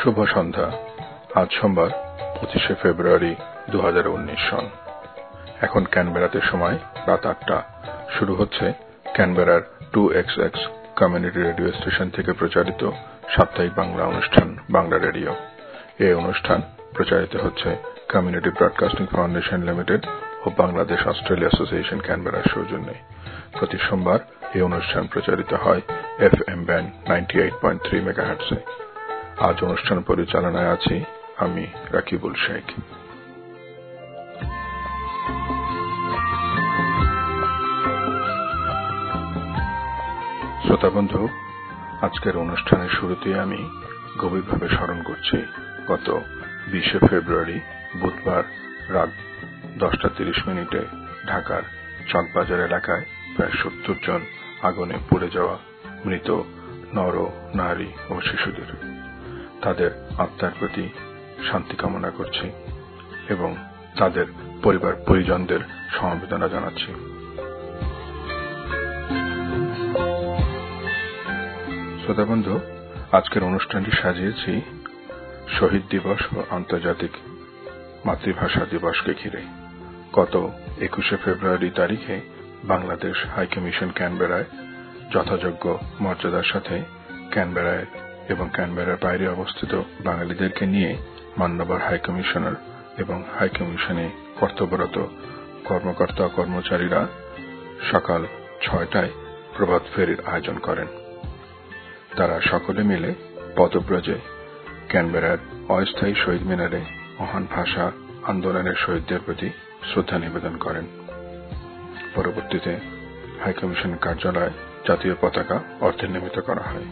শুভ সন্ধ্যা। আজ সোমবার 25শে ফেব্রুয়ারি 2019 সন। এখন ক্যানবেরাতে সময় রাত 8টা। শুরু হচ্ছে ক্যানবেরার 2XX কমিউনিটি রেডিও স্টেশন থেকে প্রচারিত সাপ্তাহিক বাংলা অনুষ্ঠান বাংলা রেডিও। এই অনুষ্ঠান প্রচারিত হচ্ছে কমিউনিটি ব্রডকাস্টিং ফাউন্ডেশন লিমিটেড ও বাংলাদেশ অস্ট্রেলিয়া অ্যাসোসিয়েশন ক্যানবেরার সৌজন্যে। প্রতি সোমবার এই অনুষ্ঠান প্রচারিত হয় FM ব্যান্ড 98.3 মেগাহার্টজে। আজ অনুষ্ঠান পরিচালনায় আছি আমি রাকিবুল শেখ। শ্রোতাবন্ধু, আজকের অনুষ্ঠানের শুরুতে আমি গভীরভাবে স্মরণ করছি গত 20শে ফেব্রুয়ারি বুধবার রাত 10:30 ঢাকার চকবাজার এলাকায় প্রায় 70 জন আগুনে পুড়ে যাওয়া মৃত নর নারী ও শিশুদের। তাদের আত্মার প্রতি শান্তি কামনা করছি এবং তাদের পরিবার পরিজনদের সমবেদনা জানাচ্ছি। শ্রোতাবন্ধু, আজকের অনুষ্ঠানটি সাজিয়েছি শহীদ দিবস ও আন্তর্জাতিক মাতৃভাষা দিবসকে ঘিরে। গত 21শে ফেব্রুয়ারি তারিখে বাংলাদেশ হাইকমিশন ক্যানবেরায় যথাযোগ্য মর্যাদার সাথে ক্যানবেরায় এবং ক্যানবেরার বাইরে অবস্থিত বাঙালিদেরকে নিয়ে মান্যবর হাইকমিশনার এবং হাইকমিশনে কর্তব্যরত কর্মকর্তা কর্মচারীরা সকাল 6টায় প্রভাত ফেরির আয়োজন করেন। তারা সকলে মিলে পদব্রজে ক্যানবেরার অস্থায়ী শহীদ মিনারে মহান ভাষা আন্দোলনের শহীদদের প্রতি শ্রদ্ধা নিবেদন করেন। পরবর্তীতে হাইকমিশন কার্যালয়ে জাতীয় পতাকা অর্ধনির্মিত করা হয়।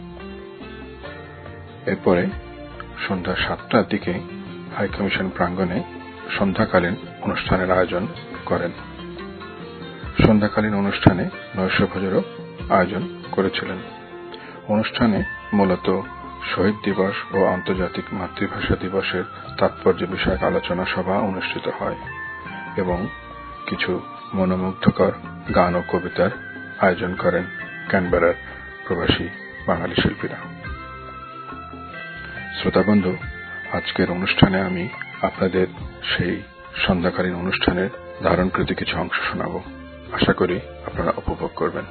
এরপরে সন্ধ্যা 7টার দিকে হাইকমিশন প্রাঙ্গণে সন্ধ্যাকালীন অনুষ্ঠানের আয়োজন করেন। সন্ধ্যাকালীন অনুষ্ঠানে নৈশভোজেরও আয়োজন করেছিলেন। অনুষ্ঠানে মূলত শহীদ দিবস ও আন্তর্জাতিক মাতৃভাষা দিবসের তাৎপর্য বিষয়ক আলোচনা সভা অনুষ্ঠিত হয় এবং কিছু মনোমুগ্ধকর গান ও কবিতার আয়োজন করেন ক্যানবেরার প্রবাসী বাঙালি শিল্পীরা। শ্রোতাবন্ধু, আজকের অনুষ্ঠানে আমি আপনাদের সেই সন্ধ্যাকালীন অনুষ্ঠানের ধারণকৃত কিছু অংশ শোনাব। আশা করি আপনারা উপভোগ করবেন।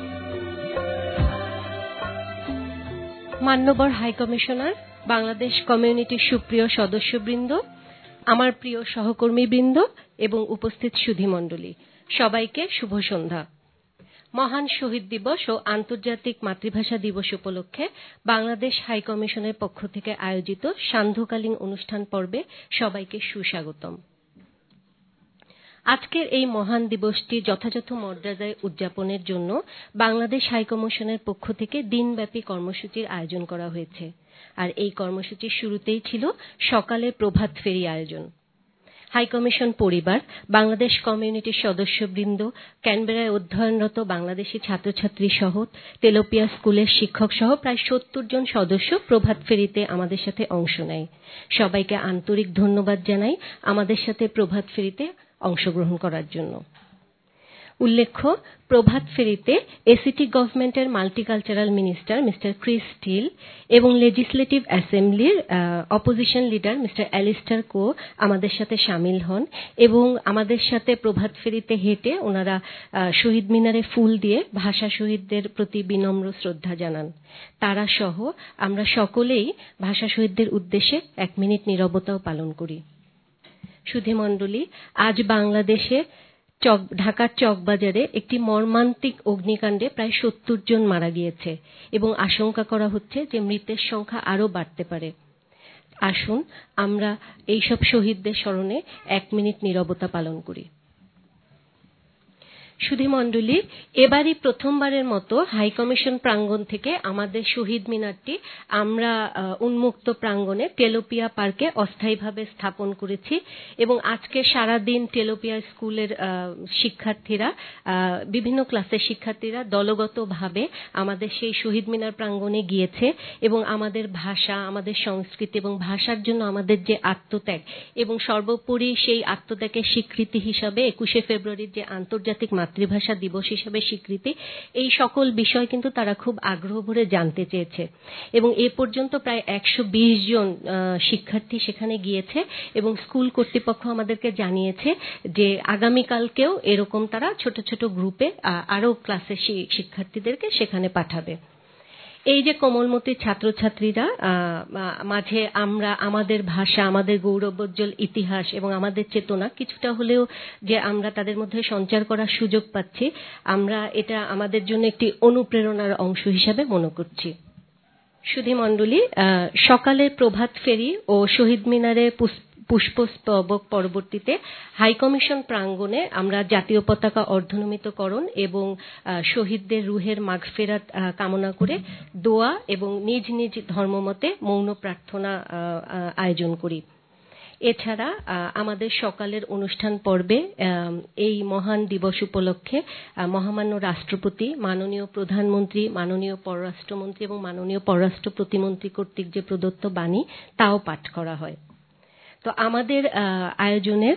মান্যবর হাইকমিশনার, বাংলাদেশ কমিউনিটির সুপ্রিয় সদস্যবৃন্দ, আমার প্রিয় সহকর্মীবৃন্দ এবং উপস্থিত সুধীমণ্ডলী, সবাইকে শুভ সন্ধ্যা। মহান শহীদ দিবস ও আন্তর্জাতিক মাতৃভাষা দিবস উপলক্ষে বাংলাদেশ হাইকমিশনের পক্ষ থেকে আয়োজিত সান্ধ্যকালীন অনুষ্ঠান পর্বে সবাইকে সুস্বাগতম। আজকের এই মহান দিবসটি যথাযথ মর্যাদায় উদযাপনের জন্য বাংলাদেশ হাইকমিশনের পক্ষ থেকে দিনব্যাপী কর্মসূচির আয়োজন করা হয়েছে। আর এই কর্মসূচির শুরুতেই ছিল সকালে প্রভাত ফেরি আয়োজন। হাইকমিশন পরিবার, বাংলাদেশ কমিউনিটির সদস্যবৃন্দ, ক্যানবেরায় অধ্যয়নরত বাংলাদেশি ছাত্রছাত্রী সহ তেলোপিয়া স্কুলের শিক্ষক সহ প্রায় 70 জন সদস্য প্রভাত ফেরিতে আমাদের সাথে অংশ নেয়। সবাইকে আন্তরিক ধন্যবাদ জানাই আমাদের সাথে প্রভাত ফেরিতে অংশগ্রহণ করার জন্য। উল্লেখ্য, প্রভাত ফেরিতে এসিটি গভর্নমেন্টের multicultural minister mister Chris Steel এবং লেজিসলেটিভ অ্যাসেম্বলির opposition leader mister Alistair Coe আমাদের সাথে সামিল হন এবং আমাদের সাথে প্রভাত ফেরিতে হেঁটে ওনারা শহীদ মিনারে ফুল দিয়ে ভাষা শহীদদের প্রতি বিনম্র শ্রদ্ধা জানান। তারা সহ আমরা সকলেই ভাষা শহীদদের উদ্দেশ্যে 1 মিনিট নীরবতাও পালন করি। সুধীমণ্ডলী, আজ বাংলাদেশে ঢাকার চকবাজারে একটি মর্মান্তিক অগ্নিকাণ্ডে প্রায় 70 জন মারা গিয়েছে এবং আশঙ্কা করা হচ্ছে যে মৃতের সংখ্যা আরও বাড়তে পারে। আসুন আমরা এইসব শহীদদের স্মরণে 1 মিনিট নীরবতা পালন করি। সুধীমণ্ডলী, এবারই প্রথমবারের মতো হাইকমিশন প্রাঙ্গণ থেকে আমাদের শহীদ মিনারটি আমরা উন্মুক্ত প্রাঙ্গণে তেলোপিয়া পার্কে অস্থায়ীভাবে স্থাপন করেছি এবং আজকে সারাদিন তেলোপিয়া স্কুলের শিক্ষার্থীরা, বিভিন্ন ক্লাসের শিক্ষার্থীরা দলগতভাবে আমাদের সেই শহীদ মিনার প্রাঙ্গণে গিয়েছে এবং আমাদের ভাষা, আমাদের সংস্কৃতি এবং ভাষার জন্য আমাদের যে আত্মত্যাগ এবং সর্বোপরি সেই আত্মত্যাগের স্বীকৃতি হিসাবে 21শে ফেব্রুয়ারির যে আন্তর্জাতিক মাতৃভাষা দিবস হিসেবে স্বীকৃতি, এই সকল বিষয় কিন্তু তারা খুব আগ্রহ ভরে জানতে চেয়েছে। এবং এ পর্যন্ত প্রায় 120 জন শিক্ষার্থী সেখানে গিয়েছে এবং স্কুল কর্তৃপক্ষ আমাদেরকে জানিয়েছে যে আগামীকালকেও এরকম তারা ছোট ছোট গ্রুপে আরো ক্লাসের শিক্ষার্থীদেরকে সেখানে পাঠাবে। এই যে কোমলমতি ছাত্রছাত্রীরা মাঝে আমরা আমাদের ভাষা, আমাদের গৌরবোজ্জ্বল ইতিহাস এবং আমাদের চেতনা কিছুটা হলেও যে আমরা তাদের মধ্যে সঞ্চার করার সুযোগ পাচ্ছি, আমরা এটা আমাদের জন্য একটি অনুপ্রেরণার অংশ হিসাবে মনে করছি। সুধীমণ্ডলী, সকালে প্রভাত ফেরি ও শহীদ মিনারে পুষ্পস্তবক পরবর্তীতে হাইকমিশন প্রাঙ্গণে আমরা জাতীয় পতাকা অর্ধনমিতকরণ এবং শহীদদের রুহের মাগফিরাত কামনা করে দোয়া এবং নিজ নিজ ধর্মমতে মৌন প্রার্থনা আয়োজন করি। এছাড়া আমাদের সকালের অনুষ্ঠান পর্বে এই মহান দিবস উপলক্ষে মহামান্য রাষ্ট্রপতি, মাননীয় প্রধানমন্ত্রী, মাননীয় পররাষ্ট্রমন্ত্রী এবং মাননীয় পররাষ্ট্র প্রতিমন্ত্রী কর্তৃক যে প্রদত্ত বাণী তাও পাঠ করা হয়। তো আমাদের আয়োজনের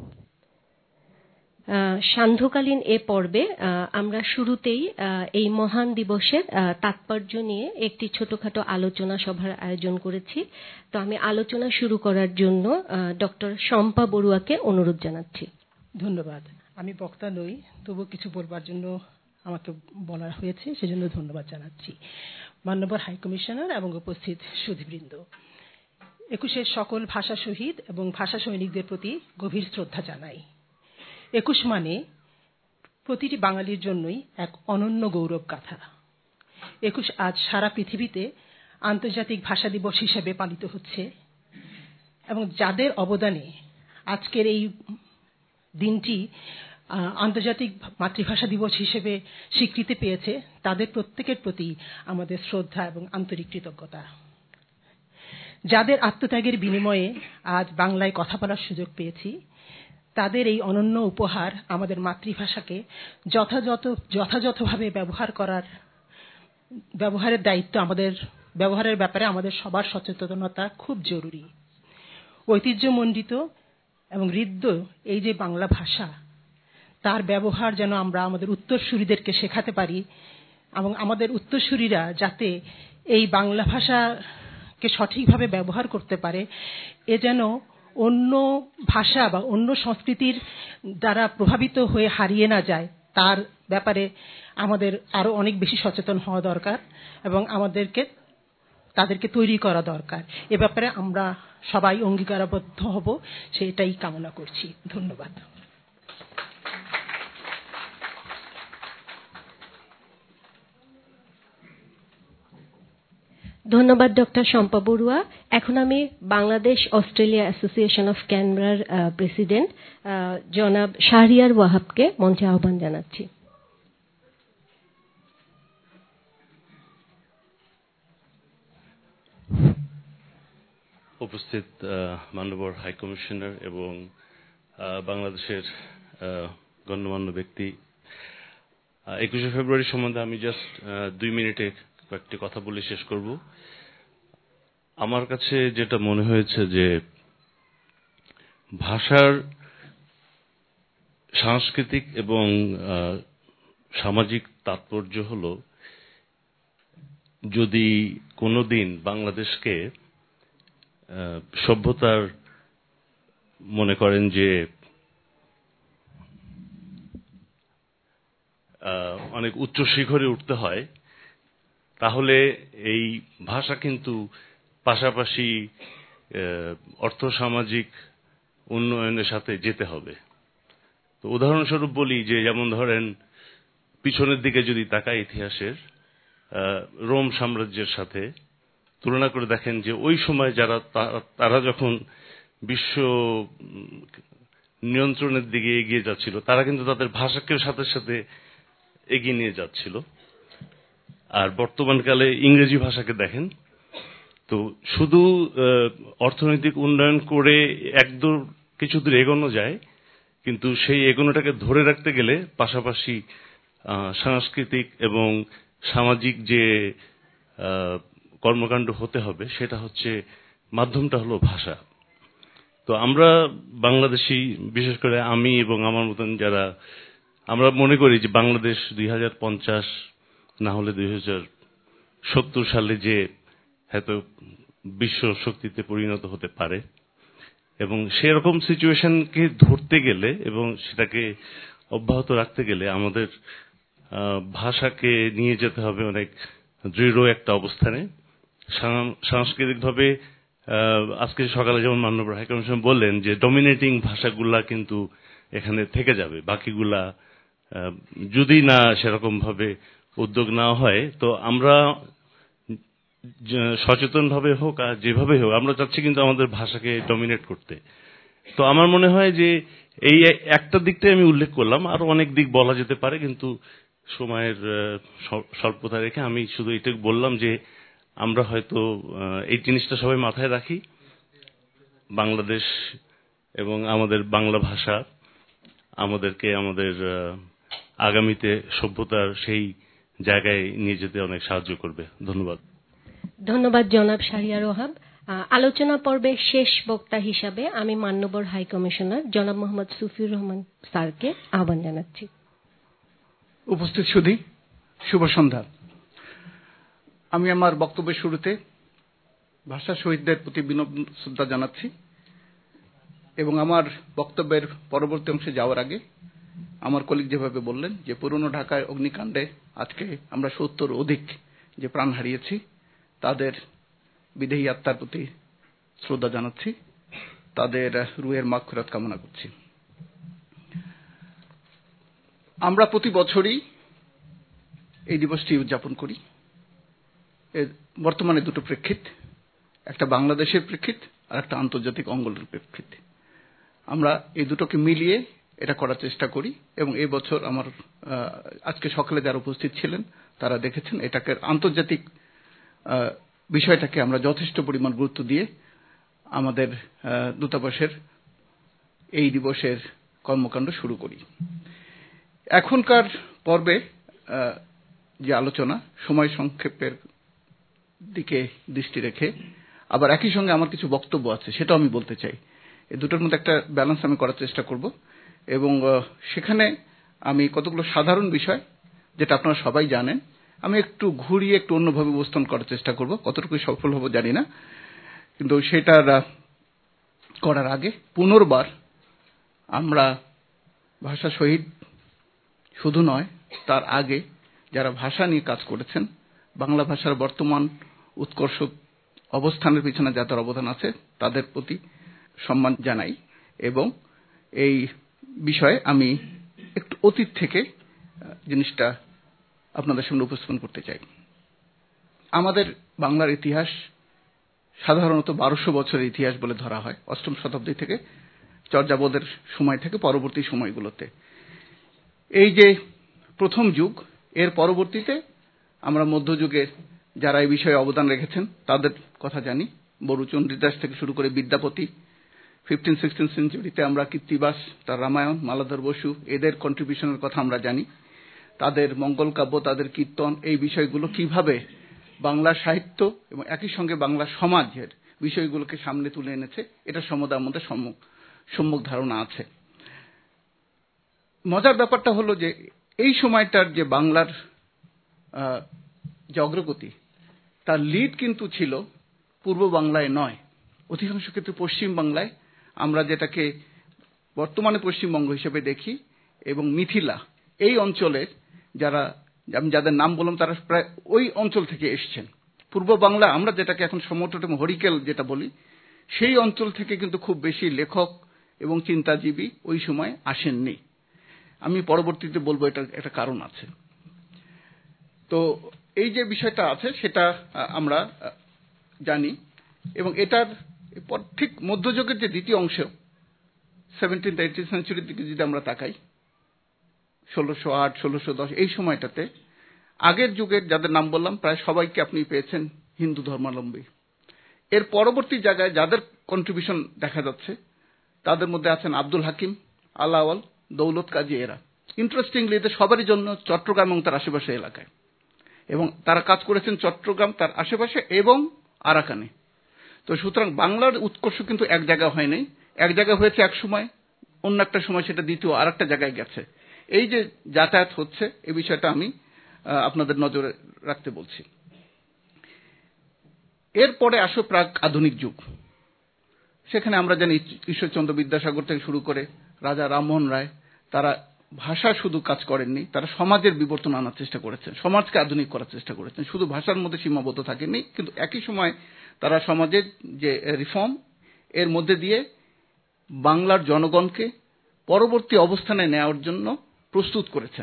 সান্ধ্যকালীন এ পর্বে আমরা শুরুতেই এই মহান দিবসের তাৎপর্য নিয়ে একটি ছোটখাটো আলোচনা সভার আয়োজন করেছি। তো আমি আলোচনা শুরু করার জন্য ডক্টর শম্পা বড়ুয়াকে অনুরোধ জানাচ্ছি। ধন্যবাদ। আমি বক্তা নই, তবু কিছু বলবার জন্য আমাকে বলা হয়েছে, সেজন্য ধন্যবাদ জানাচ্ছি। মাননীয় হাইকমিশনার এবং উপস্থিত সুধীবৃন্দ, 21-এর সকল ভাষা শহীদ এবং ভাষা সৈনিকদের প্রতি গভীর শ্রদ্ধা জানাই। 21 মানে প্রতিটি বাঙালির জন্যই এক অনন্য গৌরব গাথা। 21 আজ সারা পৃথিবীতে আন্তর্জাতিক ভাষা দিবস হিসেবে পালিত হচ্ছে এবং যাদের অবদানে আজকের এই দিনটি আন্তর্জাতিক মাতৃভাষা দিবস হিসেবে স্বীকৃতি পেয়েছে, তাদের প্রত্যেকের প্রতি আমাদের শ্রদ্ধা এবং আন্তরিক কৃতজ্ঞতা। যাদের আত্মত্যাগের বিনিময়ে আজ বাংলায় কথা বলার সুযোগ পেয়েছি, তাদের এই অনন্য উপহার আমাদের মাতৃভাষাকে যথাযথভাবে ব্যবহারের দায়িত্ব আমাদের, ব্যবহারের ব্যাপারে আমাদের সবার সচেতনতা খুব জরুরি। ঐতিহ্যমণ্ডিত এবং ঋদ্ধ এই যে বাংলা ভাষা, তার ব্যবহার যেন আমরা আমাদের উত্তরসূরিদেরকে শেখাতে পারি এবং আমাদের উত্তরসূরিরা যাতে এই বাংলা ভাষাকে সঠিকভাবে ব্যবহার করতে পারে, এ যেন অন্য ভাষা বা অন্য সংস্কৃতির দ্বারা প্রভাবিত হয়ে হারিয়ে না যায়, তার ব্যাপারে আমাদের আরো অনেক বেশি সচেতন হওয়া দরকার এবং তাদেরকে তৈরি করা দরকার। এ ব্যাপারে আমরা সবাই অঙ্গীকারবদ্ধ হব, সেটাই কামনা করছি। ধন্যবাদ। ধন্যবাদ ডক্টর শম্পা বড়ুয়া। এখন আমি বাংলাদেশ অস্ট্রেলিয়া অ্যাসোসিয়েশন অফ ক্যানবেরার প্রেসিডেন্ট জনাব শাহরিয়ার ওয়াহাবকে মঞ্চে আহ্বান জানাচ্ছি। উপস্থিত মাননীয় হাইকমিশনার এবং বাংলাদেশের গণ্যমান্য ব্যক্তি, 21শে ফেব্রুয়ারি সম্বন্ধে আমি জাস্ট 2 মিনিটে কয়েকটি কথা বলে শেষ করব। আমার কাছে যেটা মনে হয়েছে যে ভাষার সাংস্কৃতিক এবং সামাজিক তাৎপর্য হল, যদি কোনোদিন বাংলাদেশকে সভ্যতার মনে করেন যে অনেক উচ্চ শিখরে উঠতে হয়, তাহলে এই ভাষা কিন্তু পাশাপাশি অর্থসামাজিক উন্নয়নের সাথে যেতে হবে। তো উদাহরণস্বরূপ বলি যে, যেমন ধরেন পিছনের দিকে যদি তাকায় ইতিহাসের, রোম সাম্রাজ্যের সাথে তুলনা করে দেখেন যে ওই সময় তারা যখন বিশ্ব নিয়ন্ত্রণের দিকে এগিয়ে যাচ্ছিল, তারা কিন্তু তাদের ভাষাকে সাথে সাথে এগিয়ে নিয়ে যাচ্ছিল। আর বর্তমানকালে ইংরেজি ভাষাকে দেখেন, তো শুধু অর্থনৈতিক উন্নয়ন করে একদূর কিছু দূর এগোনো যায়, কিন্তু সেই এগোনোটাকে ধরে রাখতে গেলে পাশাপাশি সাংস্কৃতিক এবং সামাজিক যে কর্মকাণ্ড হতে হবে, সেটা হচ্ছে মাধ্যমটা হলো ভাষা। তো আমরা বাংলাদেশী, বিশেষ করে আমি এবং আমার মতন যারা আমরা মনে করি যে বাংলাদেশ 2050 না হলে 2070 সালে যে হয়তো বিশ্ব শক্তিতে পরিণত হতে পারে, এবং সেরকম সিচুয়েশনকে ধরতে গেলে এবং সেটাকে অব্যাহত রাখতে গেলে আমাদের ভাষাকে নিয়ে যেতে হবে অনেক দৃঢ় একটা অবস্থানে। সাংস্কৃতিকভাবে আজকে সকালে যেমন মাননীয় হাইকমিশন বললেন যে ডমিনেটিং ভাষাগুলা কিন্তু এখানে থেকে যাবে, বাকিগুলা যদি না সেরকম ভাবে উদ্যোগ নেওয়া হয়, তো আমরা সচেতন ভাবে হোক আর যেভাবে হোক আমরা চাচ্ছি কিন্তু আমাদের ভাষাকে ডমিনেট করতে। তো আমার মনে হয় যে এই একটা দিকটাই আমি উল্লেখ করলাম, আরো অনেক দিক বলা যেতে পারে, কিন্তু সময়ের স্বল্পতা রেখে আমি শুধু এটুকু বললাম যে আমরা হয়তো এই জিনিসটা সবাই মাথায় রাখি, বাংলাদেশ এবং আমাদের বাংলা ভাষা আমাদেরকে আমাদের আগামীতে সভ্যতার সেই জায়গায় নিয়ে যেতে অনেক সাহায্য করবে। ধন্যবাদ। ধন্যবাদ জনাব শাহরিয়ার ওহাব। আলোচনা পর্বের শেষ বক্তা হিসাবে আমি মাননীয় হাই কমিশনার জনাব মোহাম্মদ সুফিউর রহমান স্যারকে আহ্বান জানাচ্ছি। উপস্থিত সুধী, শুভ সন্ধ্যা। আমি আমার বক্তব্যের শুরুতে ভাষা শহীদদের প্রতি বিনম্র শ্রদ্ধা জানাচ্ছি এবং আমার বক্তব্যের পরবর্তী অংশে যাওয়ার আগে আমার কলিগ যেভাবে বললেন যে পুরনো ঢাকায় অগ্নিকাণ্ডে আজকে আমরা 70 অধিক যে প্রাণ হারিয়েছি, তাদের বিদেহী আত্মার প্রতি শ্রদ্ধা জানাচ্ছি, তাদের রুহের মাগফিরাত কামনা করছি। আমরা প্রতি বছরই এই দিবসটি উদযাপন করি। এর বর্তমানে দুটো প্রেক্ষিত, একটা বাংলাদেশের প্রেক্ষিত আর একটা আন্তর্জাতিক অঙ্গনের প্রেক্ষিত। আমরা এই দুটোকে মিলিয়ে এটা করার চেষ্টা করি এবং এই বছর আমার আজকে সকালে যারা উপস্থিত ছিলেন তারা দেখেছেন এটাকে আন্তর্জাতিক বিষয়টাকে আমরা যথেষ্ট পরিমাণ গুরুত্ব দিয়ে আমাদের দূতাবাসের এই দিবসের কর্মকাণ্ড শুরু করি। এখনকার পর্বে যে আলোচনা সময় সংক্ষেপের দিকে দৃষ্টি রেখে আবার একই সঙ্গে আমার কিছু বক্তব্য আছে, সেটাও আমি বলতে চাই। এই দুটোর মধ্যে একটা ব্যালেন্স আমি করার চেষ্টা করব এবং সেখানে আমি কতগুলো সাধারণ বিষয় যেটা আপনারা সবাই জানেন আমি একটু ঘুরিয়ে একটু অন্যভাবে উপস্থাপন করার চেষ্টা করব। কতটুকু সফল হব জানি না, কিন্তু সেটার করার আগে পুনর্বার আমরা ভাষা শহীদ শুধু নয়, তার আগে যারা ভাষা নিয়ে কাজ করেছেন, বাংলা ভাষার বর্তমান উৎকর্ষ অবস্থানের পিছনে যাদের অবদান আছে তাদের প্রতি সম্মান জানাই এবং এই বিষয়ে আমি একটু অতীত থেকে জিনিসটা আপনাদের সামনে উপস্থাপন করতে চাই। আমাদের বাংলার ইতিহাস সাধারণত 1200 বছরের ইতিহাস বলে ধরা হয়, 8ম শতাব্দী থেকে চর্যাপদের সময় থেকে পরবর্তী সময়গুলোতে। এই যে প্রথম যুগ, এর পরবর্তীতে আমরা মধ্যযুগের যারা এই বিষয়ে অবদান রেখেছেন তাদের কথা জানি। বড়ুচন্দ্রীদাস থেকে শুরু করে বিদ্যাপতি, 15-16 সেঞ্চুরিতে আমরা কৃত্তিবাস, তার রামায়ণ, মালাধর বসু, এদের কন্ট্রিবিউশনের কথা আমরা জানি। তাদের মঙ্গল কাব্য, তাদের কীর্তন, এই বিষয়গুলো কিভাবে বাংলা সাহিত্য এবং একই সঙ্গে বাংলা সমাজের বিষয়গুলোকে সামনে তুলে এনেছে, এটা সম্বন্ধে আমাদের সম্যক ধারণা আছে। মজার ব্যাপারটা হলো যে এই সময়টার যে বাংলার যে অগ্রগতি, তার লিড কিন্তু ছিল পূর্ব বাংলায় নয়, অধিকাংশ ক্ষেত্রে পশ্চিম বাংলায়। আমরা যেটাকে বর্তমানে পশ্চিমবঙ্গ হিসেবে দেখি এবং মিথিলা, এই অঞ্চলের যারা আমি যাদের নাম বললাম তারা প্রায় ওই অঞ্চল থেকে এসছেন। পূর্ব বাংলা আমরা যেটাকে এখন সমতট হরিকেল যেটা বলি, সেই অঞ্চল থেকে কিন্তু খুব বেশি লেখক এবং চিন্তাজীবী ওই সময় আসেননি। আমি পরবর্তীতে বলবো এটা একটা কারণ আছে। তো এই যে বিষয়টা আছে সেটা আমরা জানি এবং এটার ঠিক মধ্যযুগের যে দ্বিতীয় অংশ 17th-18th সেঞ্চুরির দিকে যদি আমরা তাকাই, 1608, 1610 এই সময়টাতে আগের যুগের যাদের নাম বললাম প্রায় সবাইকে আপনি পেয়েছেন হিন্দু ধর্মাবলম্বী। এর পরবর্তী জায়গায় যাদের কন্ট্রিবিউশন দেখা যাচ্ছে তাদের মধ্যে আছেন আব্দুল হাকিম, আলাওয়াল, দৌলত কাজী। এরা ইন্টারেস্টিংলি এদের সবারই জন্য চট্টগ্রাম এবং তার আশেপাশে এলাকায়, এবং তারা কাজ করেছেন চট্টগ্রাম তার আশেপাশে এবং আরাকানে। তো সুতরাং বাংলার উৎকর্ষ কিন্তু এক জায়গায় হয়নি, এক জায়গায় হয়েছে এক সময়, অন্য একটা সময় সেটা দ্বিতীয় আর একটা জায়গায় গেছে। এই যে যাতায়াত হচ্ছে এই বিষয়টা আমি আপনাদের নজরে রাখতে বলছি। এরপরে আসো প্রাক আধুনিক যুগ। সেখানে আমরা জানি ঈশ্বরচন্দ্র বিদ্যাসাগর থেকে শুরু করে রাজা রামমোহন রায়, তারা ভাষা শুধু কাজ করেননি, তারা সমাজের বিবর্তন আনার চেষ্টা করেছেন, সমাজকে আধুনিক করার চেষ্টা করেছেন। শুধু ভাষার মধ্যে সীমাবদ্ধ থাকেননি, কিন্তু একই সময় তারা সমাজের যে রিফর্ম এর মধ্যে দিয়ে বাংলার জনগণকে পরবর্তী অবস্থানে নেওয়ার জন্য প্রস্তুত করেছেন।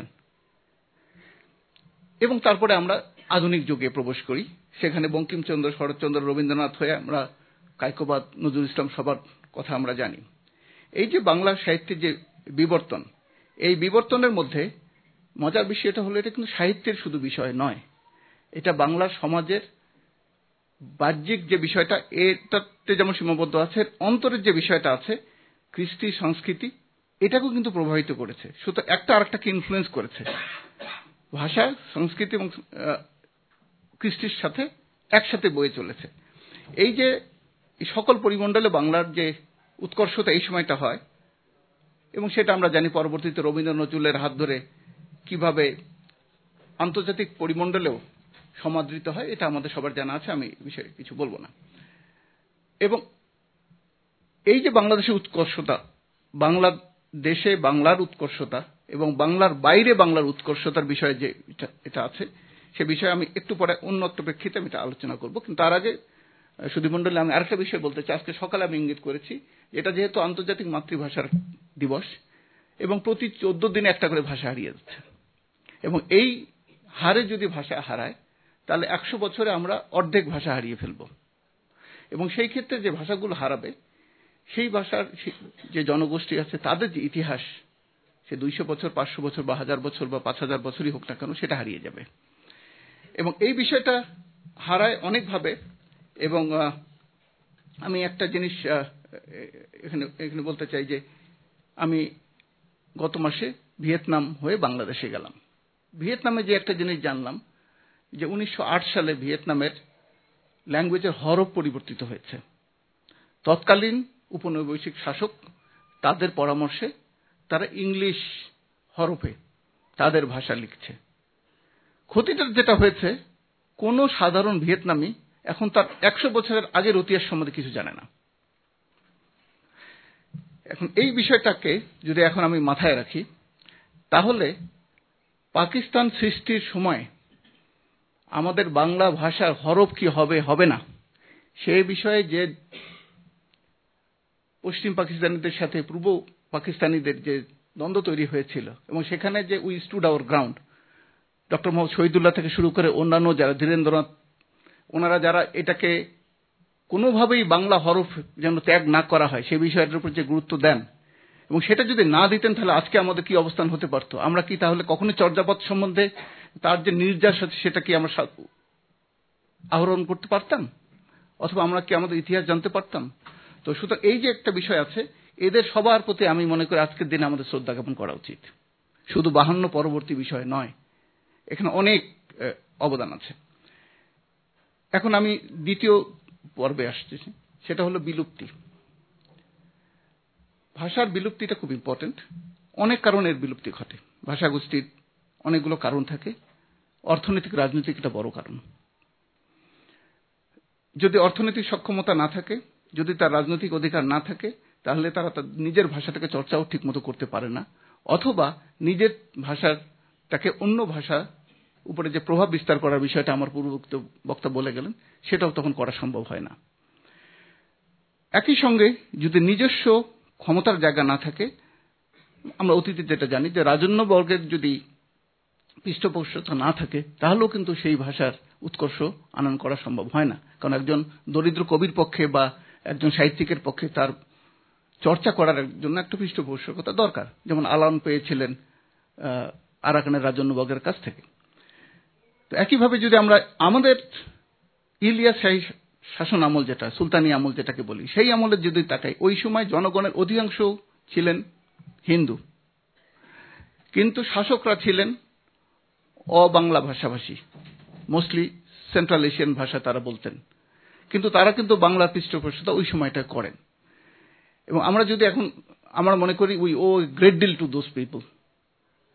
এবং তারপরে আমরা আধুনিক যুগে প্রবেশ করি। সেখানে বঙ্কিমচন্দ্র, শরৎচন্দ্র, রবীন্দ্রনাথ হয়ে আমরা কায়কোবাদ, নজরুল ইসলাম সবার কথা আমরা জানি। এই যে বাংলা সাহিত্যের যে বিবর্তন, এই বিবর্তনের মধ্যে মজার বিষয়টা হলো এটা কিন্তু সাহিত্যের শুধু বিষয় নয়, এটা বাংলার সমাজের বাহ্যিক যে বিষয়টা এটাতে যেমন সীমাবদ্ধ আছে, অন্তরের যে বিষয়টা আছে কৃষ্টি সংস্কৃতি, এটাকেও কিন্তু প্রভাবিত করেছে। সুতরাং একটা আরেকটাকে ইনফ্লুয়েন্স করেছে। ভাষা, সংস্কৃতি এবং কৃষ্টির সাথে একসাথে বয়ে চলেছে। এই যে সকল পরিমণ্ডলে বাংলার যে উৎকর্ষতা এই সময়টা হয়, এবং সেটা আমরা জানি পরবর্তীতে রবীন্দ্র নজরুলের হাত ধরে কিভাবে আন্তর্জাতিক পরিমণ্ডলেও সমাদৃত হয়, এটা আমাদের সবার জানা আছে, আমি বিষয়ে কিছু বলবো না। এবং এই যে বাংলাদেশের উৎকর্ষতা, বাংলাদেশে বাংলার উৎকর্ষতা এবং বাংলার বাইরে বাংলার উৎকর্ষতার বিষয়ে যে এটা আছে, সে বিষয়ে আমি একটু পরে অন্য একটা প্রেক্ষিতে আমি এটা আলোচনা করব। কিন্তু তার আগে সুধীমণ্ডলী, আমি আরেকটা বিষয় বলতে চাই। আজকে সকালে আমি ইঙ্গিত করেছি, এটা যেহেতু আন্তর্জাতিক মাতৃভাষার দিবস এবং প্রতি 14 দিনে একটা করে ভাষা হারিয়ে যাচ্ছে, এবং এই হারে যদি ভাষা হারায় তাহলে 100 বছরে আমরা অর্ধেক ভাষা হারিয়ে ফেলব। এবং সেই ক্ষেত্রে যে ভাষাগুলো হারাবে, সেই ভাষার যে জনগোষ্ঠী আছে তাদের যে ইতিহাস, সে 200 বছর, 500 বছর বা 1000 বছর বা 5000 বছরই হোক না কেন, সেটা হারিয়ে যাবে। এবং এই বিষয়টা হারায় অনেকভাবে। এবং আমি একটা জিনিস এখানে বলতে চাই যে আমি গত মাসে ভিয়েতনাম হয়ে বাংলাদেশে গেলাম। ভিয়েতনামে যে একটা জিনিস জানলাম যে 1908 সালে ভিয়েতনামের ল্যাঙ্গুয়েজের হরফ পরিবর্তিত হয়েছে। তৎকালীন উপনিবেশিক শাসক তাদের পরামর্শে তারা ইংলিশ হরফে তাদের ভাষা লিখছে। ক্ষতিটা যেটা হয়েছে, কোনো সাধারণ ভিয়েতনামী এখন তার 100 বছরের আগের ইতিহাস সম্বন্ধে কিছু জানে না। এখন এই বিষয়টাকে যদি এখন আমি মাথায় রাখি, তাহলে পাকিস্তান সৃষ্টির সময় আমাদের বাংলা ভাষার হরফ কি হবে হবে না, সেই বিষয়ে যে পশ্চিম পাকিস্তানিদের সাথে পূর্ব পাকিস্তানিদের যে দ্বন্দ্ব তৈরি হয়েছিল, এবং সেখানে যে we stood our ground, doctor Mohammad Shahidullah থেকে শুরু করে অন্যান্য যারা, ধীরেন্দ্রনাথ, ওনারা যারা এটাকে কোনোভাবেই বাংলা হরফ যেন ত্যাগ না করা হয় সে বিষয়টার উপর যে গুরুত্ব দেন, এবং সেটা যদি না দিতেন তাহলে আজকে আমাদের কি অবস্থান হতে পারত। আমরা কি তাহলে কখনো চর্যাপদ সম্বন্ধে তার যে নির্যাস আছে সেটা কি আমরা আহরণ করতে পারতাম, অথবা আমরা কি আমাদের ইতিহাস জানতে পারতাম? তো সুতরাং এই যে একটা বিষয় আছে, এদের সবার প্রতি আমি মনে করি আজকের দিনে আমাদের শ্রদ্ধা জ্ঞাপন করা উচিত। শুধু 52 পরবর্তী বিষয় নয়, এখানে অনেক অবদান আছে। এখন আমি দ্বিতীয় পর্বে আসছি, সেটা হলো বিলুপ্তি। ভাষার বিলুপ্তিটা খুব ইম্পর্টেন্ট। অনেক কারণের বিলুপ্তি ঘটে। ভাষাগোষ্ঠীর অনেকগুলো কারণ থাকে, অর্থনৈতিক, রাজনৈতিক এটা বড় কারণ। যদি অর্থনৈতিক সক্ষমতা না থাকে, যদি তার রাজনৈতিক অধিকার না থাকে, তাহলে তারা তার নিজের ভাষাটাকে চর্চাও ঠিক মতো করতে পারে না, অথবা নিজের ভাষাটাকে অন্য ভাষা উপরে যে প্রভাব বিস্তার করার বিষয়টা আমার পূর্ববর্তী বক্তা বলে গেলেন, সেটাও তখন করা সম্ভব হয় না। একই সঙ্গে যদি নিজস্ব ক্ষমতার জায়গা না থাকে, আমরা অতীতে যেটা জানি যে রাজন্য বর্গের যদি পৃষ্ঠপোষকতা না থাকে, তাহলেও কিন্তু সেই ভাষার উৎকর্ষ আনয়ন করা সম্ভব হয় না। কারণ একজন দরিদ্র কবির পক্ষে বা একজন সাহিত্যিকের পক্ষে তার চর্চা করার জন্য একটা পৃষ্ঠপোষকতা দরকার, যেমন আলাওন পেয়েছিলেন আরাকানের রাজন্য বর্গের কাছ থেকে। তো একইভাবে যদি আমরা আমাদের ইলিয়াস শাহী শাসন আমল, যেটা সুলতানি আমল যেটাকে বলি, সেই আমলের যদি তাকাই, ওই সময় জনগণের অধিকাংশ ছিলেন হিন্দু, কিন্তু শাসকরা ছিলেন অবাংলা ভাষাভাষী, মোস্টলি সেন্ট্রাল এশিয়ান ভাষা তারা বলতেন, কিন্তু তারা কিন্তু বাংলার পৃষ্ঠপোষকতা ওই সময়টা করেন। এবং আমরা যদি এখন আমরা মনে করি we owe great deal to those people,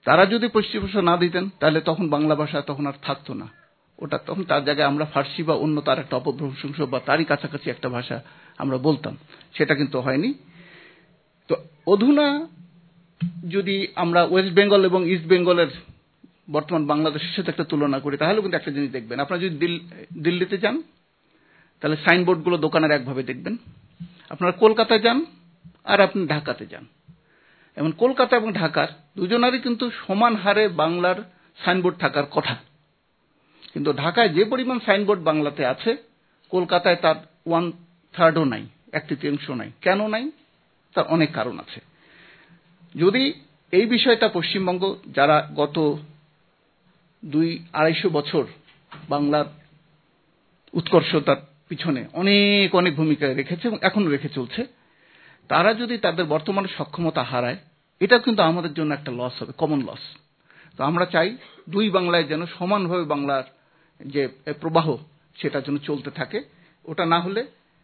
তারা যদি পৃষ্ঠপোষকতা না দিতেন তাহলে তখন বাংলা ভাষা তখন আর থাকতো না, ওটা তখন তার জায়গায় আমরা ফার্সি বা অন্য তার একটা অপভ্রংশ বা তারই কাছাকাছি একটা ভাষা আমরা বলতাম, সেটা কিন্তু হয়নি। তো অধুনা যদি আমরা ওয়েস্ট বেঙ্গল এবং ইস্ট বেঙ্গলের বর্তমান বাংলাদেশের সাথে একটা তুলনা করি, তাহলে কিন্তু একটা জিনিস দেখবেন, আপনারা যদি দিল্লিতে যান তাহলে সাইনবোর্ডগুলো দোকানের একভাবে দেখবেন, আপনারা কলকাতায় যান আর আপনি ঢাকাতে যান, এবং কলকাতা এবং ঢাকার দুজনারই কিন্তু সমান হারে বাংলার সাইনবোর্ড থাকার কথা, কিন্তু ঢাকায় যে পরিমাণ সাইনবোর্ড বাংলাতে আছে কলকাতায় তার 1/3ও নাই, 1/3 নাই। কেন নাই? তার অনেক কারণ আছে। যদি এই বিষয়টা পশ্চিমবঙ্গ যারা গত 200-250 বছর বাংলার উৎকর্ষতার পিছনে অনেক অনেক ভূমিকা রেখেছে এবং এখনো রেখে চলছে, তারা যদি তাদের বর্তমানে সক্ষমতা হারায়, এটা কিন্তু আমাদের জন্য একটা লস হবে, কমন লস। তো আমরা চাই দুই বাংলায় যেন সমানভাবে বাংলার যে প্রবাহ সেটা যেন চলতে থাকে। ওটা না হলে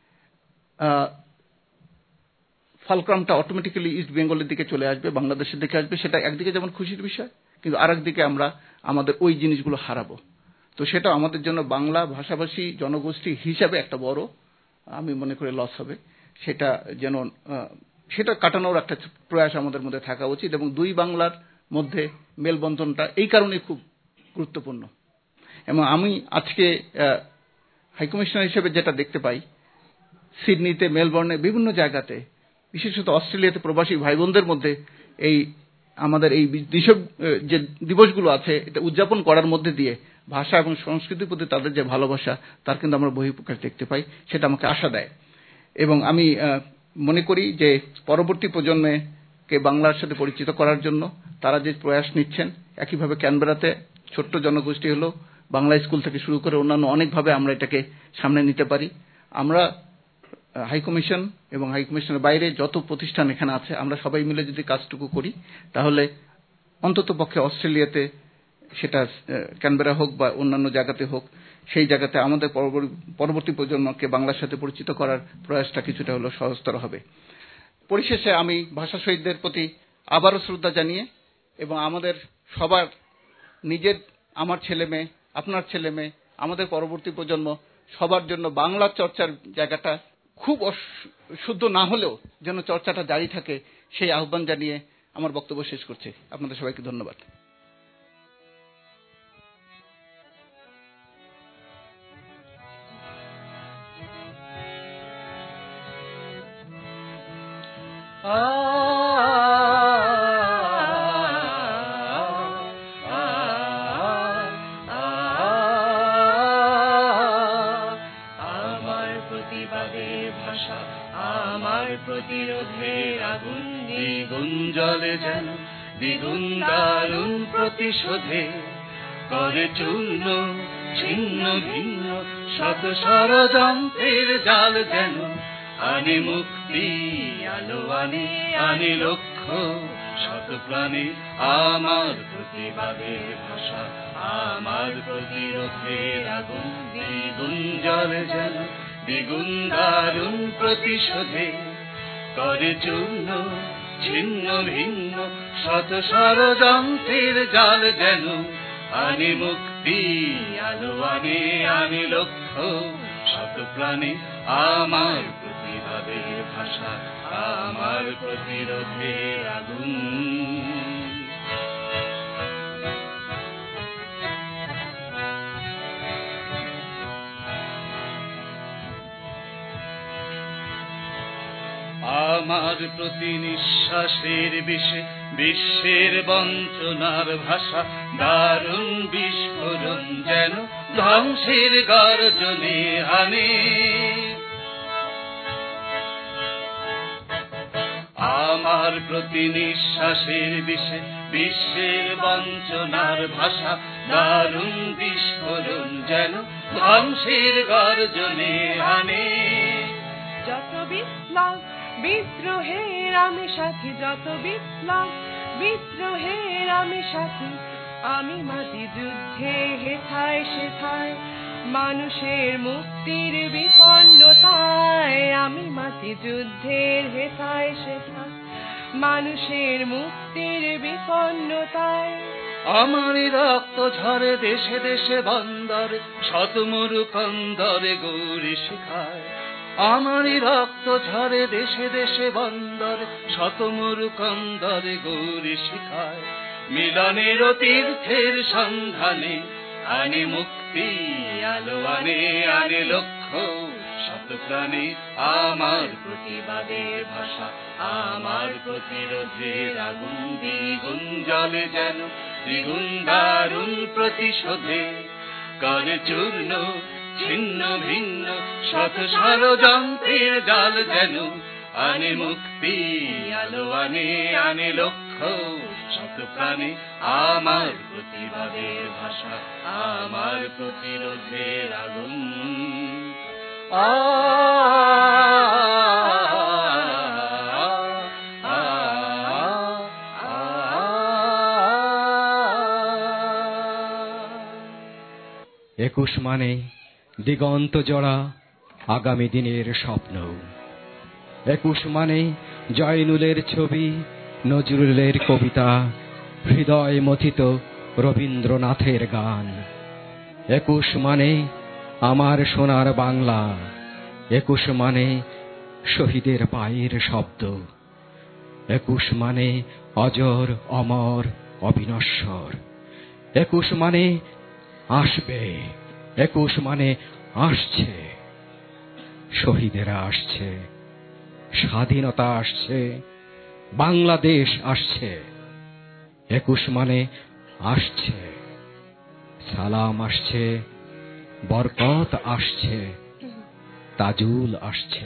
ফালক্রামটা অটোমেটিক্যালি ইস্ট বেঙ্গলের দিকে চলে আসবে, বাংলাদেশের দিকে আসবে। সেটা একদিকে যেমন খুশির বিষয়, কিন্তু আরেকদিকে আমরা আমাদের ওই জিনিসগুলো হারাবো। তো সেটা আমাদের জন্য বাংলা ভাষাভাষী জনগোষ্ঠী হিসাবে একটা বড়, আমি মনে করি, লস হবে। সেটা যেন সেটা কাটানোর একটা প্রয়াস আমাদের মধ্যে থাকা উচিত, এবং দুই বাংলার মধ্যে মেলবন্ধনটা এই কারণে খুব গুরুত্বপূর্ণ। এবং আমি আজকে হাইকমিশনার হিসেবে যেটা দেখতে পাই, সিডনিতে, মেলবোর্নে, বিভিন্ন জায়গাতে, বিশেষত অস্ট্রেলিয়াতে প্রবাসী ভাই বোনদের মধ্যে এই আমাদের এই যে দিবসগুলো আছে এটা উদযাপন করার মধ্যে দিয়ে ভাষা এবং সংস্কৃতির প্রতি তাদের যে ভালোবাসা তার কিন্তু আমরা বহিঃপ্রকাশ দেখতে পাই, সেটা আমাকে আশা দেয়। এবং আমি মনে করি যে পরবর্তী প্রজন্মকে বাংলার সাথে পরিচিত করার জন্য তারা যে প্রয়াস নিচ্ছেন, একইভাবে ক্যানবেরাতে ছোট্ট জনগোষ্ঠী হলো বাংলা স্কুল থেকে শুরু করে অন্যান্য অনেকভাবে আমরা এটাকে সামনে নিতে পারি। আমরা হাইকমিশন এবং হাইকমিশনের বাইরে যত প্রতিষ্ঠান এখানে আছে আমরা সবাই মিলে যদি কাজটুকু করি, তাহলে অন্তত পক্ষে অস্ট্রেলিয়াতে, সেটা ক্যানবেরা হোক বা অন্যান্য জায়গাতে হোক, সেই জায়গাতে আমাদের পরবর্তী প্রজন্মকে বাংলার সাথে পরিচিত করার প্রয়াসটা কিছুটা হলো সহজতর হবে। পরিশেষে আমি ভাষা শহীদদের প্রতি আবারও শ্রদ্ধা জানিয়ে এবং আমাদের সবার নিজের, আমার ছেলে মেয়ে, আপনার ছেলে মেয়ে, আমাদের পরবর্তী প্রজন্ম সবার জন্য বাংলা চর্চার জায়গাটা খুব শুদ্ধ না হলেও যেন চর্চাটা জারি থাকে, সেই আহ্বান জানিয়ে আমার বক্তব্য শেষ করছি। আপনাদের সবাইকে ধন্যবাদ। প্রতিরোধের আগুন দ্বিগুণ জ্বলে যেন, দ্বিগুণ দারুণ প্রতিশোধে করে চূর্ণ ছিন্ন ভিন্ন শত ষড়যন্ত্রের জাল যেন, আনে মুক্তি আলো আনে, আনে লক্ষ্য শত প্রাণে। আমার প্রতিবাদের ভাষা, আমার প্রতিরোধের আগুন দ্বিগুণ জ্বলে যেন, দ্বিগুণ দারুণ প্রতিশোধে করে চূর্ণ ছিন্ন ভিন্ন শত ষড়যন্ত্রের জাল যেন, আনে মুক্তি আলো আনে, আনে লক্ষ্য শত প্রাণে। আমার প্রতিবাদের ভাষা, আমার প্রতিরোধের আগুন। আমার প্রতি নিঃশ্বাসের বিষে বিশ্বের বঞ্চনার ভাষা, দারুণ বিস্ফোরণ যেন ধ্বংসের গর্জনে হানে। আমার প্রতি নিঃশ্বাসের বিষে বিশ্বের বঞ্চনার ভাষা, দারুণ বিস্ফোরণ যেন ধ্বংসের গর্জনে হানে। যত বিপ্লব বিদ্রোহের আমি সাথী, যত বিপ্লব বিদ্রোহের আমি সাথী, আমি মাটি যুদ্ধে হেথায় সেথায় মানুষের মুক্তির বিপন্নতায়, আমি মাটি যুদ্ধের হেথায় সেথায় মানুষের মুক্তির বিপন্নতায়। আমারই রক্ত ঝরে দেশে দেশে বন্দর, শতমরু কন্দরে গৌরী শিখায়। আমারই রক্ত ঝরে দেশে দেশে বন্দর, শতমরু কন্দরে গৌরী শিখায়। মিলনের তীর্থের সন্ধানে আনে মুক্তি আলো, আনে আনে লক্ষ্য শত প্রাণে। আমার প্রতিবাদের ভাষা, আমার প্রতিরোধের আগুন, দ্বিগুণ জ্বলে যেন দ্বিগুণ দারুণ প্রতিশোধে। করে চূর্ণ ছিন্ন ভিন্ন শত ষড়যন্ত্রের জাল যেন, আনে মুক্তি আলো, আনে আনে লক্ষ্য শত প্রাণে। আমার প্রতিবাদের ভাষা, আমার প্রতিরোধের আগুন। একুশ মানে দিগন্ত জোড়া আগামী দিনের স্বপ্ন। একুশ মানে জয়নুলের ছবি, নজরুলের কবিতা, হৃদয় মথিত রবীন্দ্রনাথের গান। একুশ মানে আমার সোনার বাংলা। একুশ মানে শহীদের পায়ের শব্দ। একুশ মানে অজর অমর অবিনশ্বর। একুশ মানে আসবে, একুশ মানে আসছে। শহীদেরা আসছে, স্বাধীনতা আসছে, বাংলাদেশ আসছে। একুশ মানে আসছে, সালাম আসছে, বরকত আসছে, তাজুল আসছে।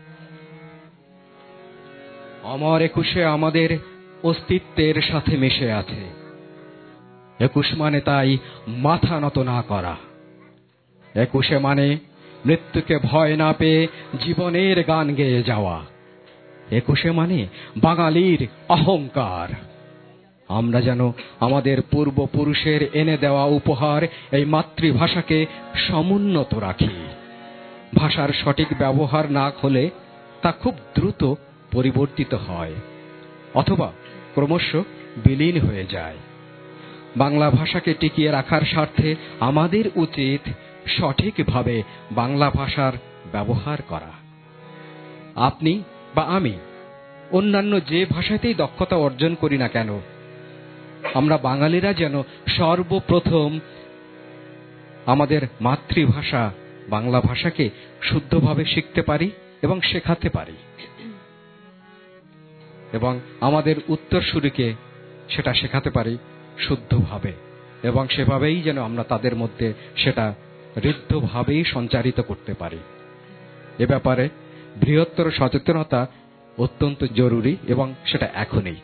অমর একুশে আমাদের অস্তিত্বের সাথে মিশে আছে। একুশ মানে তাই মাথা নত না করা। একুশে মানে মৃত্যুকে ভয় না পেয়ে জীবনের গান গেয়ে যাওয়া। একুশে মানে বাঙালির অহংকার। আমরা যেন আমাদের পূর্বপুরুষের এনে দেওয়া উপহার এই মাতৃভাষাকে সমুন্নত রাখি। ভাষার সঠিক ব্যবহার না হলে তা খুব দ্রুত পরিবর্তিত হয় অথবা ক্রমশ বিলীন হয়ে যায়। বাংলা ভাষাকে টিকিয়ে রাখার স্বার্থে আমাদের উচিত সঠিকভাবে বাংলা ভাষার ব্যবহার করা। আপনি বা আমি অন্যান্য যে ভাষাতেই দক্ষতা অর্জন করি না কেন, আমরা বাঙালিরা যেন সর্বপ্রথম আমাদের মাতৃভাষা বাংলা ভাষাকে শুদ্ধভাবে শিখতে পারি এবং শেখাতে পারি, এবং আমাদের উত্তরসূরিকে সেটা শেখাতে পারি শুদ্ধভাবে, এবং সেভাবেই যেন আমরা তাদের মধ্যে সেটা ঋদ্ধভাবেই সঞ্চারিত করতে পারি। এ ব্যাপারে বৃহত্তর সচেতনতা অত্যন্ত জরুরি এবং সেটা এখনই।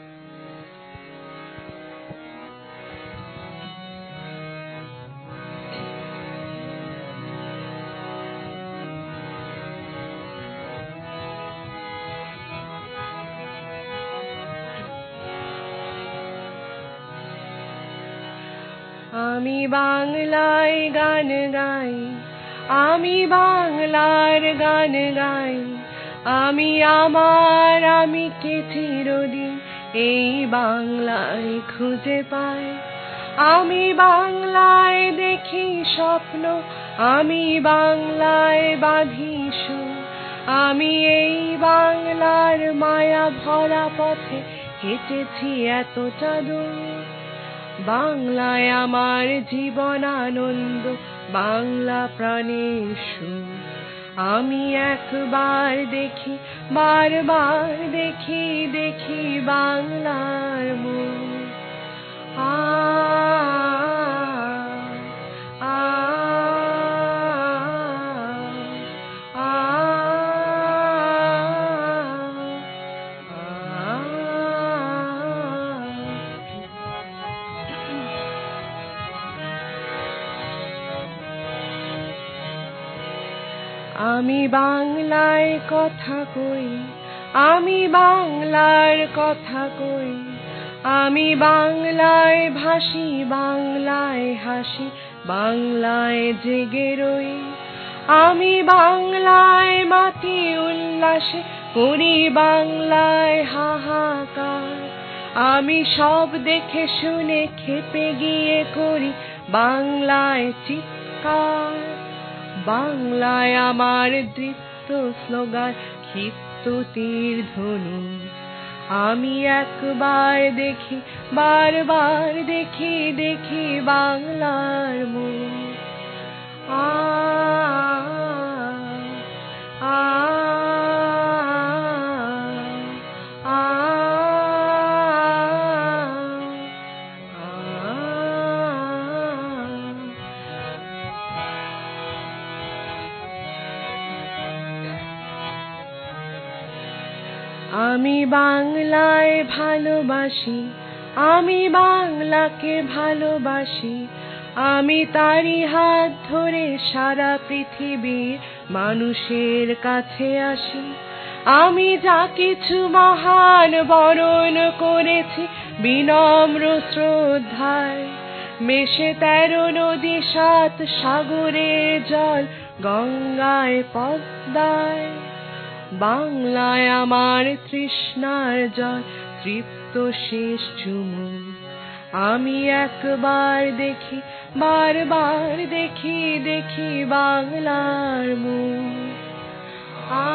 আমি বাংলায় গান গাই, আমি বাংলার গান গাই, আমি আমার আমি কে চিরদিন এই বাংলায় খুঁজে পাই। আমি বাংলায় দেখি স্বপ্ন, আমি বাংলায় বাঁধি সুর, আমি এই বাংলার মায়া ভরা পথে হেঁটেছি এতটা দূর। বাংলায় আমার জীবন আনন্দ, বাংলা প্রাণের সুর। আমি একবার দেখি, বারবার দেখি, দেখি বাংলার মুখ। আ আ আমি বাংলায় কথা কই, আমি বাংলার কথা কই, আমি বাংলায় ভাসি, বাংলায় হাসি, বাংলায় জেগে রই। আমি বাংলায় মাতি উল্লাসে করি বাংলায় হাহাকার, আমি সব দেখে শুনে খেপে গিয়ে করি বাংলায় চিৎকার। বাংলায় আমার দৃপ্ত স্লোগান, ক্ষিপ্ত তীর ধনু, আমি একবার দেখি বারবার দেখি দেখি বাংলার মুখ। আ আ আ আমি বাংলায় ভালোবাসি, আমি বাংলাকে ভালোবাসি, আমি তারই হাত ধরে সারা পৃথিবীর মানুষের কাছে আসি। আমি যা কিছু মহান বরণ করেছি বিনম্র শ্রদ্ধায়, মেশে 13 নদী 7 সাগরের জল গঙ্গায় পদ্মায়। বাংলায় আমার তৃষ্ণার জল তৃপ্ত শেষ চুমুক, আমি একবার দেখি বারবার দেখি দেখি বাংলার মুখ। আ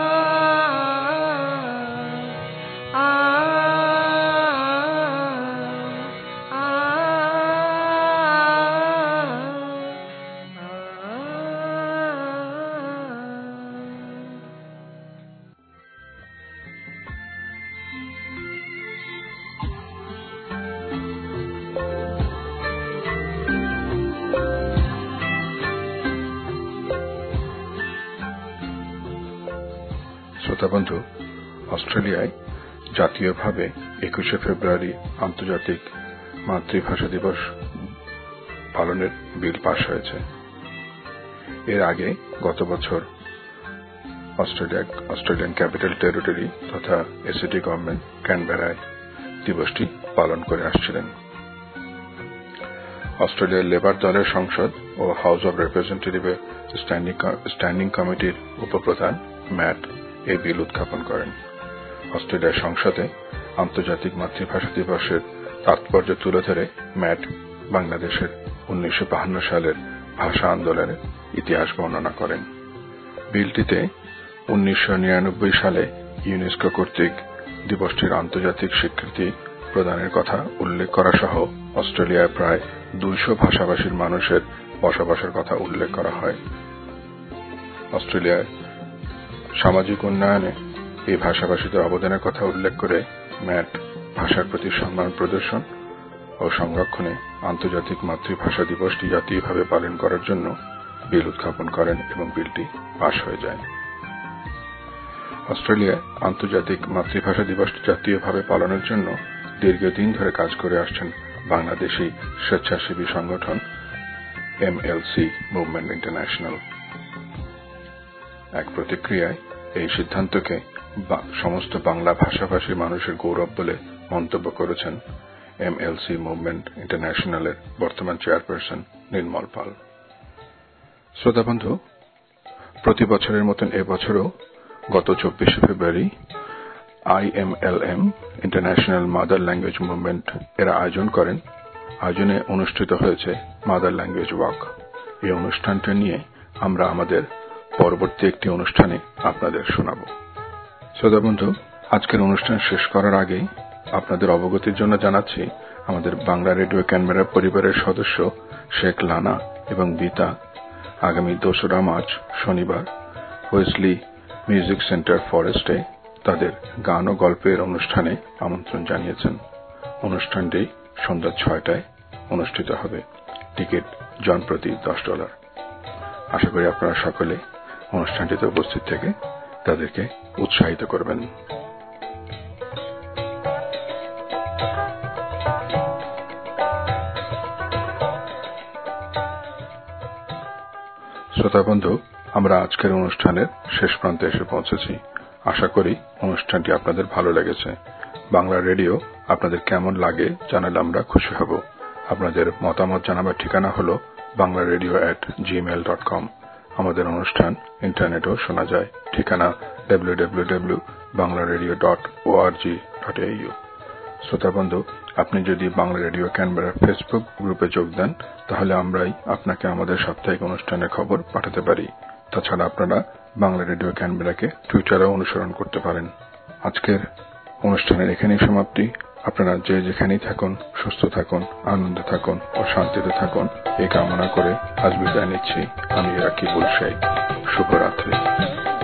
আ শ্রোতাবন্ধু, অস্ট্রেলিয়ায় জাতীয়ভাবে 21শে ফেব্রুয়ারি আন্তর্জাতিক মাতৃভাষা দিবস পালনের বিল পাশ হয়েছে। এর আগে গত বছর অস্ট্রেলিয়ান ক্যাপিটাল টেরিটরি তথা এসিটি গভর্নমেন্ট ক্যানবেরায় দিবসটি পালন করে আসছিলেন। অস্ট্রেলিয়ার লেবার দলের সংসদ ও হাউস অব রিপ্রেজেন্টেটিভের স্ট্যান্ডিং কমিটির উপপ্রধান ম্যাট এই বিল উত্থাপন করেন। অস্ট্রেলিয়ার সংসদে আন্তর্জাতিক মাতৃভাষা দিবসের তাৎপর্য তুলে ধরে ম্যাট বাংলাদেশের 1952 সালের ভাষা আন্দোলনের ইতিহাস বর্ণনা করেন। বিলটিতে 1999 সালে ইউনেস্কো কর্তৃক দিবসটির আন্তর্জাতিক স্বীকৃতি প্রদানের কথা উল্লেখ করা সহ অস্ট্রেলিয়ায় প্রায় 200 ভাষাভাষীর মানুষের বসবাসের কথা উল্লেখ করা হয়। অস্ট্রেলিয়ার সামাজিক উন্নয়নে এই ভাষাভাষীদের অবদানের কথা উল্লেখ করে ম্যাট ভাষার প্রতি সম্মান প্রদর্শন ও সংরক্ষণে আন্তর্জাতিক মাতৃভাষা দিবসটি জাতীয়ভাবে পালন করার জন্য বিল উত্থাপন করেন এবং বিলটি পাশ হয়ে যায়। অস্ট্রেলিয়ায় আন্তর্জাতিক মাতৃভাষা দিবসটি জাতীয়ভাবে পালনের জন্য দীর্ঘদিন ধরে কাজ করে আসছেন বাংলাদেশি স্বেচ্ছাসেবী সংগঠন MLC মুভমেন্ট ইন্টারন্যাশনাল। এক প্রতিক্রিয়ায় এই সিদ্ধান্তকে সমস্ত বাংলা ভাষাভাষী মানুষের গৌরব বলে মন্তব্য করেছেন MLC মুভমেন্ট ইন্টারন্যাশনালের বর্তমান চেয়ারপারসন নির্মল পাল। শ্রোতাবন্ধু, প্রতি বছরের মতন এবছরও গত 24শে February IMLM international mother language movement এরা আয়োজনে অনুষ্ঠিত হয়েছে মাদার ল্যাঙ্গুয়েজ ওয়াক। এই অনুষ্ঠানটা নিয়ে আমরা আমাদের পরবর্তী একটি অনুষ্ঠানে আপনাদের শোনাব। শ্রোতাবন্ধু, আজকের অনুষ্ঠান শেষ করার আগে আপনাদের অবগতির জন্য জানাচ্ছি আমাদের বাংলা রেডিও ক্যানবেরা পরিবারের সদস্য শেখ লানা এবং বিতা আগামী 2রা মার্চ শনিবার ওয়েসলি মিউজিক সেন্টার ফরেস্টে তাদের গান ও গল্পের অনুষ্ঠানে আমন্ত্রণ জানিয়েছেন। অনুষ্ঠানটি সন্ধ্যা 6টায় অনুষ্ঠিত হবে। টিকিট জনপ্রতি $10। আশা করি আপনারা সকলে অনুষ্ঠানটিতে উপস্থিত থেকে তাদেরকে উৎসাহিত করবেন। শ্রোতাবন্ধু, আমরা আজকের অনুষ্ঠানের শেষ প্রান্তে এসে পৌঁছেছি। আশা করি অনুষ্ঠানটি আপনাদের ভালো লেগেছে। বাংলা রেডিও আপনাদের কেমন লাগে জানালে আমরা খুশি হব। আপনাদের মতামত জানাবার ঠিকানা হলো banglaredio@gmail.com। আমাদের অনুষ্ঠান ইন্টারনেটেও শোনা যায়। ঠিকানা www.banglaradio.org.au। শ্রোতাবন্ধু, আপনি যদি বাংলা রেডিও ক্যানবেরার ফেসবুক গ্রুপে যোগ দেন তাহলে আমরাই আপনাকে আমাদের সাপ্তাহিক অনুষ্ঠানের খবর পাঠাতে পারি। তাছাড়া আপনারা বাংলা রেডিও ক্যানবেরাকে টুইটারেও অনুসরণ করতে পারেন। আজকের অনুষ্ঠানের এখানেই সমাপ্তি। আপনারা যে যেখানেই থাকুন সুস্থ থাকুন, আনন্দে থাকুন ও শান্তিতে থাকুন এই কামনা করে আজ বিদায় নিচ্ছি। আমি রাকিবুল শেখ। শুভরাত্রি।